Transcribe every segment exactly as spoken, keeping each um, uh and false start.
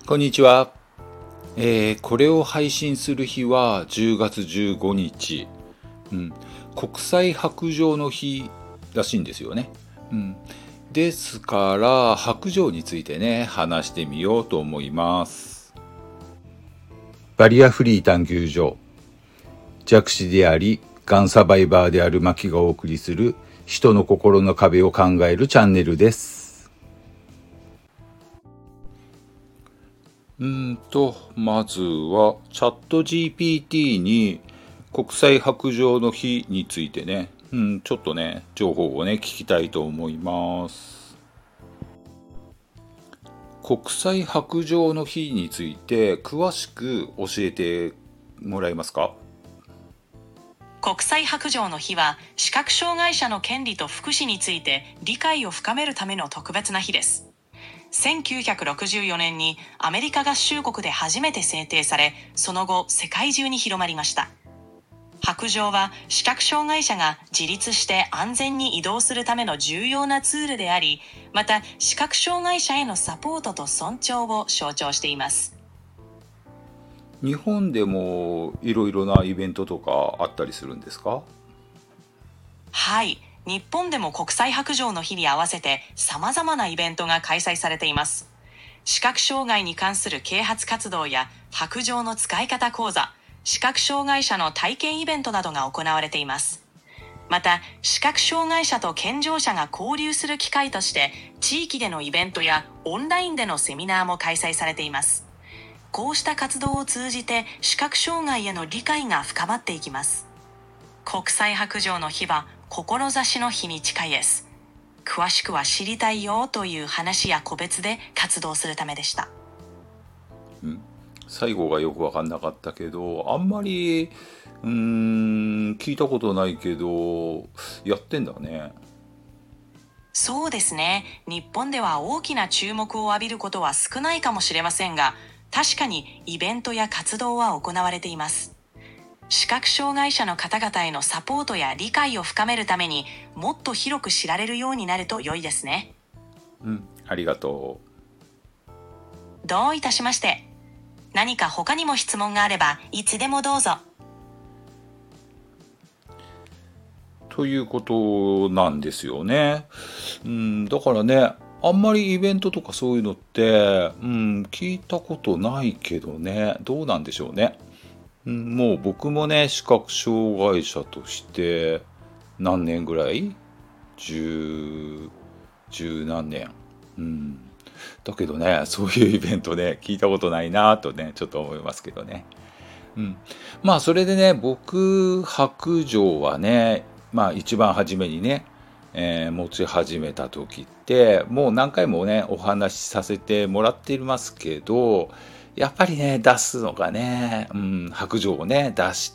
こんにちは、えーこれを配信する日はじゅうがつじゅうごにち、うん、国際白杖の日らしいんですよね。うん、ですから白杖についてね話してみようと思います。バリアフリー探求所、弱視でありがんサバイバーであるマキがお送りする人の心の壁を考えるチャンネルです。うーんとまずはチャット ジーピーティー に国際白杖の日についてね、うん、ちょっとね情報をね聞きたいと思います。国際白杖の日について詳しく教えてもらえますか？ 国際白杖の日は視覚障害者の権利と福祉について理解を深めるための特別な日です。せんきゅうひゃくろくじゅうよねんにアメリカ合衆国で初めて制定され、その後世界中に広まりました。白杖は視覚障害者が自立して安全に移動するための重要なツールであり、また視覚障害者へのサポートと尊重を象徴しています。 日本でもいろいろなイベントとかあったりするんですか？ はい、日本でも国際白杖の日に合わせて様々なイベントが開催されています。視覚障害に関する啓発活動や白杖の使い方講座、視覚障害者の体験イベントなどが行われています。また、視覚障害者と健常者が交流する機会として、地域でのイベントやオンラインでのセミナーも開催されています。こうした活動を通じて視覚障害への理解が深まっていきます。国際白杖の日は志の日に近いです。詳しくは知りたいよという話や個別で活動するためでした。 うん、最後がよく分かんなかったけど、あんまりうーん聞いたことないけどやってんだね。 そうですね。日本では大きな注目を浴びることは少ないかもしれませんが、確かにイベントや活動は行われています。視覚障害者の方々へのサポートや理解を深めるためにもっと広く知られるようになると良いですね。 うん、ありがとどういたしまして。何か他にも質問があればいつでもどうぞ。 う。ということなんですよね。うん、だからね、あんまりイベントとかそういうのって、うん、聞いたことないけどね、どうなんでしょうね。うん、もう僕もね、視覚障害者として何年ぐらい十、十何年。うん。だけどね、そういうイベントね、聞いたことないなとね、ちょっと思いますけどね。うん。まあ、それでね、僕、白状はね、まあ、一番初めにね、えー持ち始めた時って、もう何回もね、お話しさせてもらっていますけど、やっぱりね、出すのがね、うん、白状をね、出して、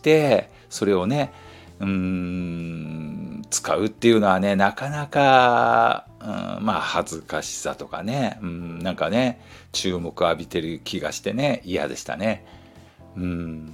それをね、うーん、使うっていうのはね、なかなか、うん、まあ、恥ずかしさとかね、うん、なんかね、注目浴びてる気がしてね、嫌でしたね。うん。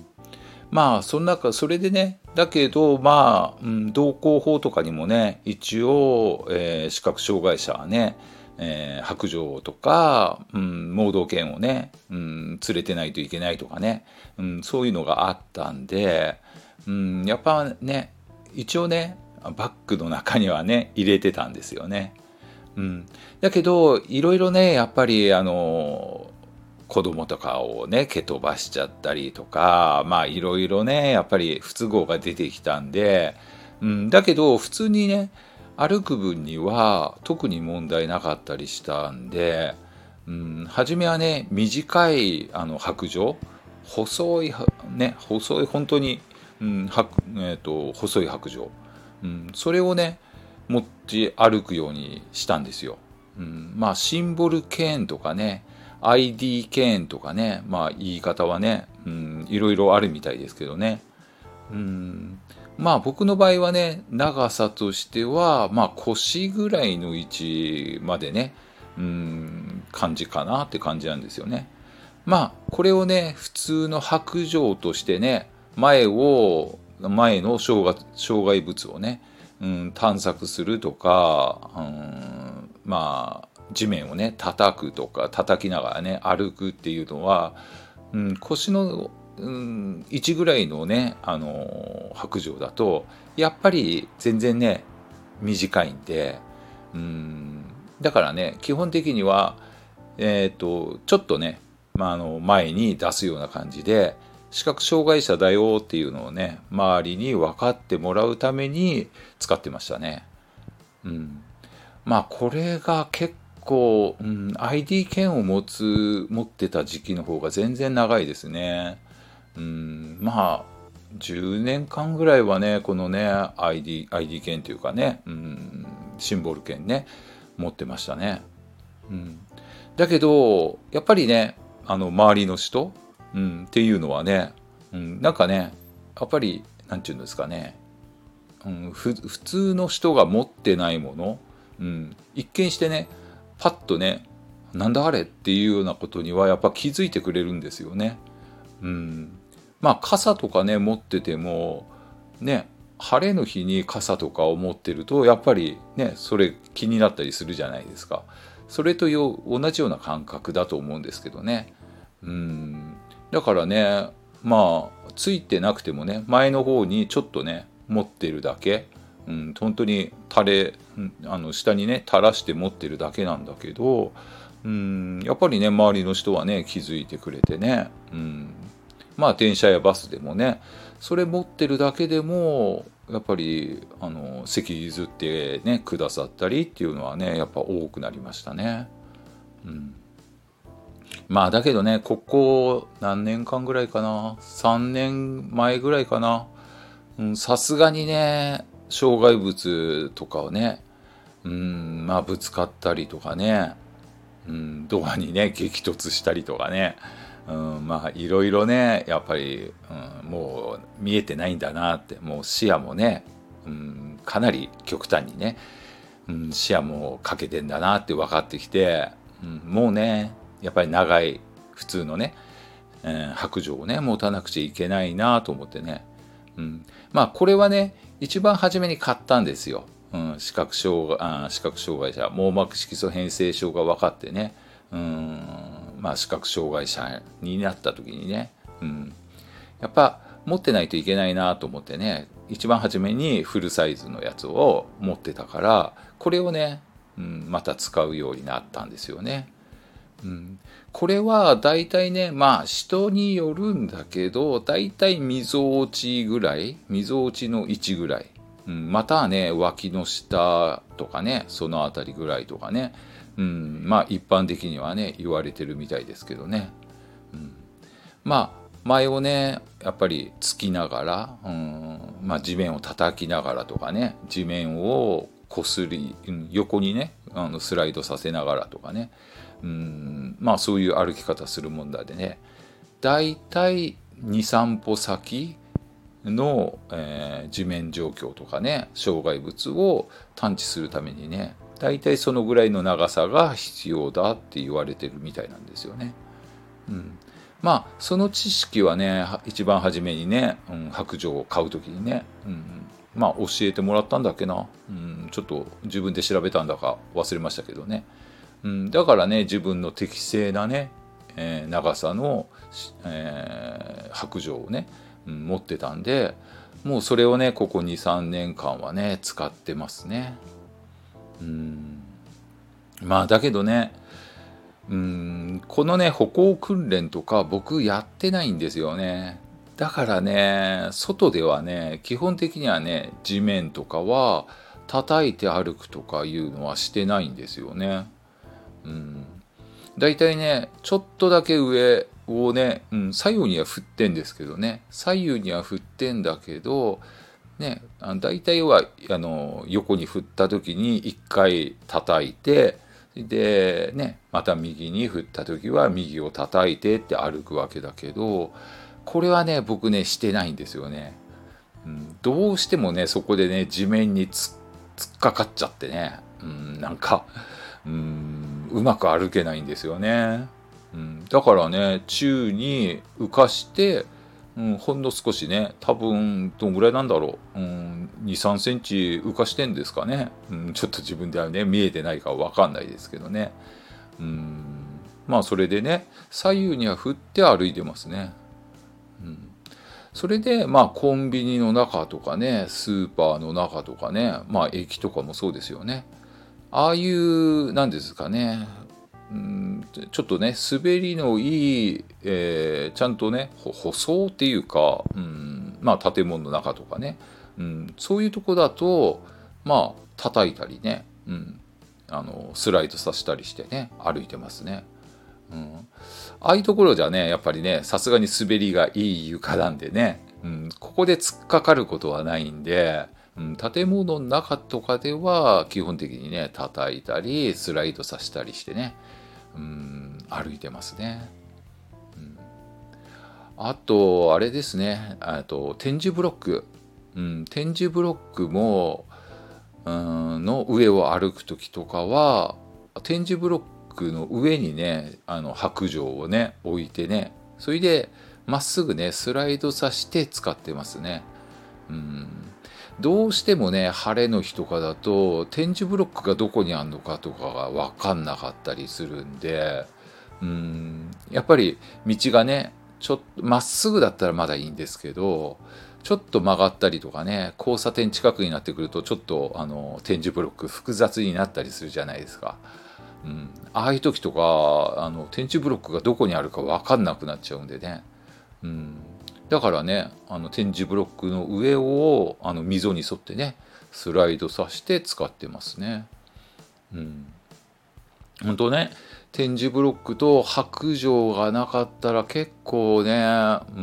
まあ、その中、それでね、だけど、まあ、うん、道交法とかにもね、一応、えー視覚障害者はね、えー白状とか、うん、盲導犬をね、うん、連れてないといけないとかね、うん、そういうのがあったんで、うん、やっぱね、一応ね、バッグの中にはね、入れてたんですよね。うん。だけど、いろいろね、やっぱり、あの、子供とかをね、蹴飛ばしちゃったりとか、まあいろいろね、やっぱり不都合が出てきたんで、うん、だけど普通にね、歩く分には特に問題なかったりしたんで、うん、初めはね、短いあの白状、細いは、ね、細い、本当に、うん、はえーと、細い白状、うん、それをね、持ち歩くようにしたんですよ。うん、まあシンボルケーンとかね、アイディー ケーンとかね、まあ言い方はね、うん、いろいろあるみたいですけどね。うん、まあ僕の場合はね、長さとしては、まあ腰ぐらいの位置までね、うん、感じかなって感じなんですよね。まあこれをね、普通の白状としてね、前を、前の障害障害物をね、うん、探索するとか、うん、まあ地面をね叩くとか叩きながらね歩くっていうのは、うん、腰の、うん、位置ぐらいのね、あの白状だとやっぱり全然ね短いんで、うん、だからね基本的には、えーと、ちょっとね、まあ、あの前に出すような感じで視覚障害者だよっていうのをね周りに分かってもらうために使ってましたね。うん、まあこれが結構、うん、アイディー 券を持つ持ってた時期の方が全然長いですね。うん、まあじゅうねんかんぐらいはねこのね アイディー, アイディー 券というかね、うん、シンボル券ね持ってましたね。うん、だけどやっぱりねあの周りの人、うん、っていうのはね、うん、なんかねやっぱりなんていうんですかね、うん、ふ普通の人が持ってないもの、うん、一見してねパッとねなんだあれっていうようなことにはやっぱ気づいてくれるんですよね。うん、まあ傘とかね持っててもね晴れの日に傘とかを持ってるとやっぱりねそれ気になったりするじゃないですか。それとよ同じような感覚だと思うんですけどね。うん、だからねまあついてなくてもね前の方にちょっとね持ってるだけ、うん、本当に垂れ、うん、あの下にね垂らして持ってるだけなんだけど、うん、やっぱりね周りの人はね気づいてくれてね、うん、まあ電車やバスでもねそれ持ってるだけでもやっぱりあの席譲ってねくださったりっていうのはねやっぱ多くなりましたね。うん、まあだけどねここ何年間ぐらいかなさんねんまえぐらいかな、さすがにね障害物とかをね、うん、まあぶつかったりとかね、うん、ドアにね激突したりとかね、うん、まあいろいろねやっぱり、うん、もう見えてないんだなって、もう視野もね、うん、かなり極端にね、うん、視野もかけてんだなって分かってきて、うん、もうねやっぱり長い普通のね、えー白状をね持たなくちゃいけないなと思ってね、うん、まあこれはね一番初めに買ったんですよ。うん、視覚障害あ視覚障害者網膜色素変性症が分かってね、うん、まあ視覚障害者になった時にね、うん、やっぱ持ってないといけないなと思ってね一番初めにフルサイズのやつを持ってたからこれをね、うん、また使うようになったんですよね。うん、これは大体ねまあ人によるんだけど大体みぞおちぐらいみぞおちの位置ぐらい、うん、またはね脇の下とかねそのあたりぐらいとかね、うん、まあ一般的にはね言われてるみたいですけどね、うん、まあ前をねやっぱりつきながら、うん、まあ地面を叩きながらとかね地面をこすり、うん、横にねあのスライドさせながらとかね、うん、まあそういう歩き方するもんだでねだいたいにさん歩先の、えー地面状況とかね障害物を探知するためにねだいたいそのぐらいの長さが必要だって言われてるみたいなんですよね。うん、まあその知識はね一番初めにね、うん、白状を買う時にね、うん、まあ教えてもらったんだっけな、うん、ちょっと自分で調べたんだか忘れましたけどね、うん、だからね自分の適正なね、えー長さの、えー白状をね、うん、持ってたんでもうそれをねここにさんねんかんはね使ってますね。うん、まあだけどねうーんこのね歩行訓練とか僕やってないんですよね。だからね外ではね基本的にはね地面とかは叩いて歩くとかいうのはしてないんですよね。うん、だいたいねちょっとだけ上をね、うん、左右には振ってんですけどね左右には振ってんだけどねあだいたいはあの横に振った時にいっかい叩いてでねまた右に振った時は右を叩いてって歩くわけだけどこれはね僕ねしてないんですよね。うん、どうしてもねそこでね地面につ突っかかっちゃってね、うん、なんか、うん、うまく歩けないんですよね。うん、だからね宙に浮かして、うん、ほんの少しね多分どんぐらいなんだろう、うん、 にさんセンチ浮かしてんですかね、うん、ちょっと自分ではね見えてないか分かんないですけどね。うん、まあそれでね左右には振って歩いてますね。うん、それでまあコンビニの中とかねスーパーの中とかね、まあ駅とかもそうですよね。ああいうなんですかね、うん、ちょっとね滑りのいい、えーちゃんとねほ舗装っていうか、うん、まあ建物の中とかね、うん、そういうとこだとまあ叩いたりね、うん、あのスライドさせたりしてね歩いてますね。うん、ああいうところじゃねやっぱりねさすがに滑りがいい床なんでね、うん、ここで突っかかることはないんで、うん、建物の中とかでは基本的にね叩いたりスライドさせたりしてね、うん、歩いてますね。うん、あとあれですね、あと点字ブロック、うん、点字ブロックも、うん、の上を歩く時とかは点字ブロックの上にねあの白状をね置いてね、それでまっすぐねスライドさせて使ってますね。うん、どうしてもね晴れの日とかだと点字ブロックがどこにあるのかとかが分かんなかったりするんで、うん、やっぱり道がねちょっとまっすぐだったらまだいいんですけど、ちょっと曲がったりとかね交差点近くになってくるとちょっとあの点字ブロック複雑になったりするじゃないですか。うん、ああいう時とかあの点字ブロックがどこにあるか分かんなくなっちゃうんでね、うん、だからねあの点字ブロックの上をあの溝に沿ってねスライドさせて使ってますね。うん、本当ね点字ブロックと白状がなかったら結構ね、うん、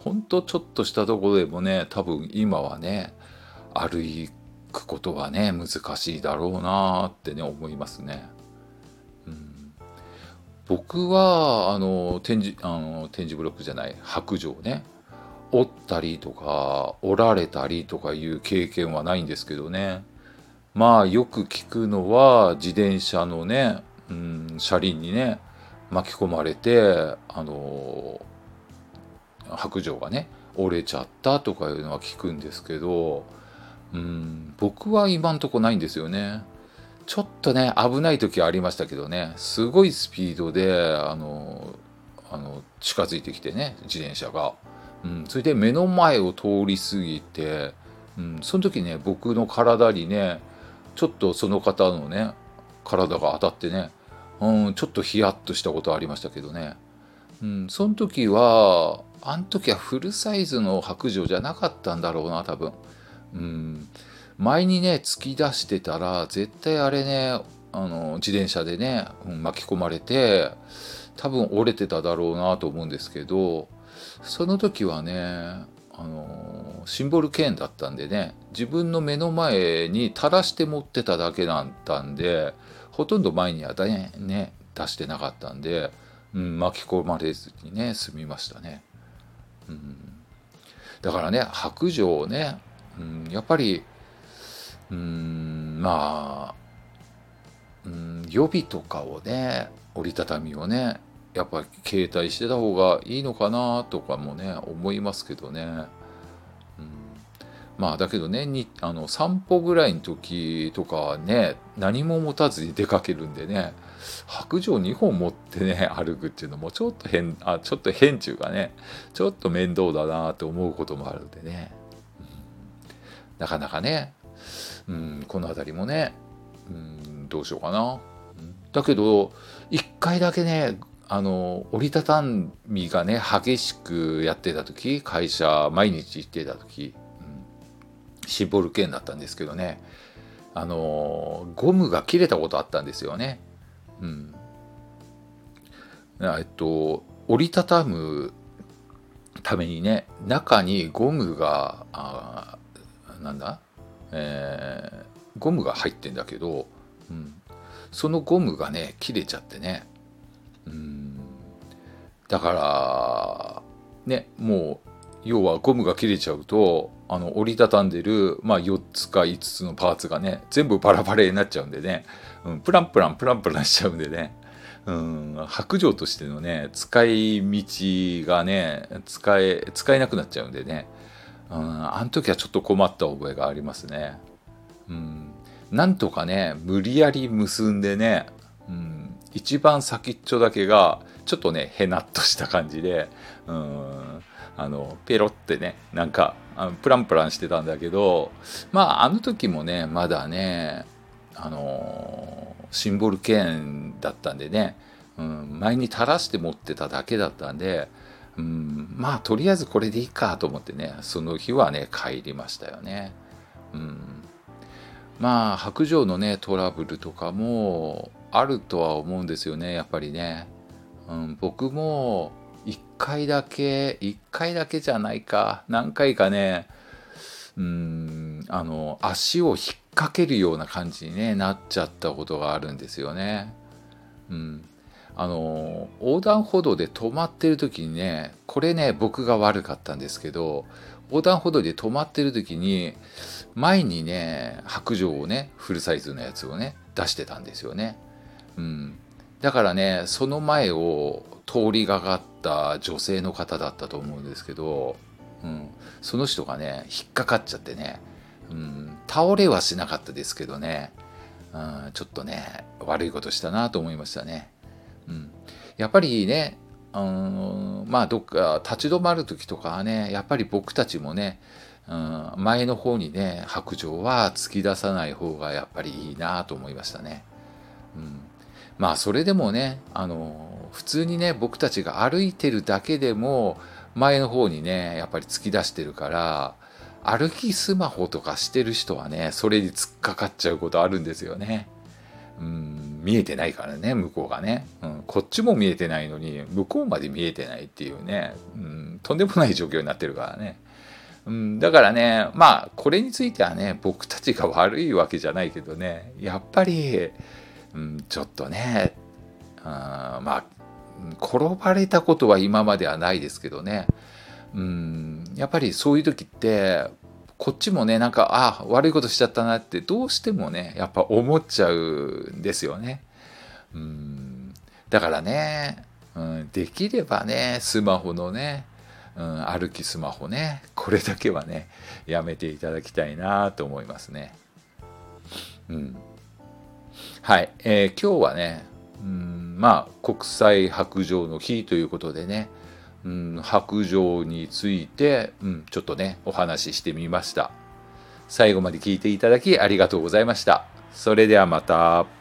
本当ちょっとしたところでもね多分今はね歩くことはね難しいだろうなってね思いますね。うん、僕はあの点字あの点字ブロックじゃない白状ね折ったりとか折られたりとかいう経験はないんですけどね。まあよく聞くのは自転車のね、うん、車輪にね巻き込まれてあの白状がね折れちゃったとかいうのは聞くんですけど、うん、僕は今んとこないんですよね。ちょっとね危ない時はありましたけどね、すごいスピードであのあの近づいてきてね自転車が、うん、それで目の前を通り過ぎて、うん、その時ね僕の体にねちょっとその方のね体が当たってね、うん、ちょっとヒヤッとしたことありましたけどね、うん、その時はあの時はフルサイズの白状じゃなかったんだろうな多分。うん、前にね突き出してたら絶対あれねあの自転車でね、うん、巻き込まれて多分折れてただろうなと思うんですけど、その時はねあのシンボルケーンだったんでね自分の目の前に垂らして持ってただけだったんでほとんど前にはね、ね出してなかったんで、うん、巻き込まれずにね済みましたね。うん、だからね白状をね、うん、やっぱりうーんまあ、うん、予備とかをね折りたたみをねやっぱり携帯してた方がいいのかなとかもね思いますけどね。うん、まあだけどねにあの散歩ぐらいの時とかはね何も持たずに出かけるんでね白状にほん持ってね歩くっていうのもちょっと変あちょっと変っていうかねちょっと面倒だなと思うこともあるんでね、うん、なかなかね、うん、この辺りもね、うん、どうしようかな。だけど一回だけねあの折りたたみがね激しくやってた時会社毎日行ってた時、うん、シンボルケーンだったんですけどねあのゴムが切れたことあったんですよね。うん、えっと折りたたむためにね中にゴムがあなんだ、えーゴムが入ってんだけど、うん、そのゴムがね切れちゃってね、うん、だからねもう要はゴムが切れちゃうとあの折りたたんでる、まあ、よっつかいつつのパーツがね全部バラバラになっちゃうんでね、うん、プランプランプランプランしちゃうんでね、うん、白状としてのね使い道がね使え使えなくなっちゃうんでね、 うん、あの時はちょっと困った覚えがありますね。うん、なんとかね、無理やり結んでね、うん、一番先っちょだけが、ちょっとね、へなっとした感じで、うん、あの、ペロってね、なんか、あのプランプランしてたんだけど、まあ、あの時もね、まだね、あのシンボル剣だったんでね、うん、前に垂らして持ってただけだったんで、うん、まあとりあえずこれでいいかと思ってね、その日はね帰りましたよね。うん、まあ白状のねトラブルとかもあるとは思うんですよね、やっぱりね。うん、僕もいっかいだけいっかいだけじゃないか、何回かね、うん、あの足を引っ掛けるような感じに、ね、なっちゃったことがあるんですよね。うん、あの横断歩道で止まってる時にね、これね僕が悪かったんですけど、横断歩道で止まってる時に前にね白状をね、フルサイズのやつをね出してたんですよね。うん、だからねその前を通りがかった女性の方だったと思うんですけど、うん、その人がね引っかかっちゃってね、うん、倒れはしなかったですけどね、うん、ちょっとね悪いことしたなと思いましたね。うん、やっぱりね、うん、まあどっか立ち止まる時とかはね、やっぱり僕たちもね、うん、前の方にね白状は突き出さない方がやっぱりいいなと思いましたね。うん、まあそれでもね、あの普通にね僕たちが歩いてるだけでも前の方にねやっぱり突き出してるから、歩きスマホとかしてる人はねそれに突っかかっちゃうことあるんですよね。うん、見えてないからね向こうがね、うん、こっちも見えてないのに向こうまで見えてないっていうね、うん、とんでもない状況になってるからね。うん、だからね、まあこれについてはね僕たちが悪いわけじゃないけどね、やっぱり、うん、ちょっとね、あまあ転ばれたことは今まではないですけどね、うん、やっぱりそういう時ってこっちもねなんかあ悪いことしちゃったなってどうしてもねやっぱ思っちゃうんですよね。うん、だからね、うん、できればねスマホのね、うん、歩きスマホねこれだけはねやめていただきたいなと思いますね。うん、はい、えー今日はね、うん、まあ国際白状の日ということでね、うん、白状について、うん、ちょっとねお話ししてみました。最後まで聞いていただきありがとうございました。それではまた。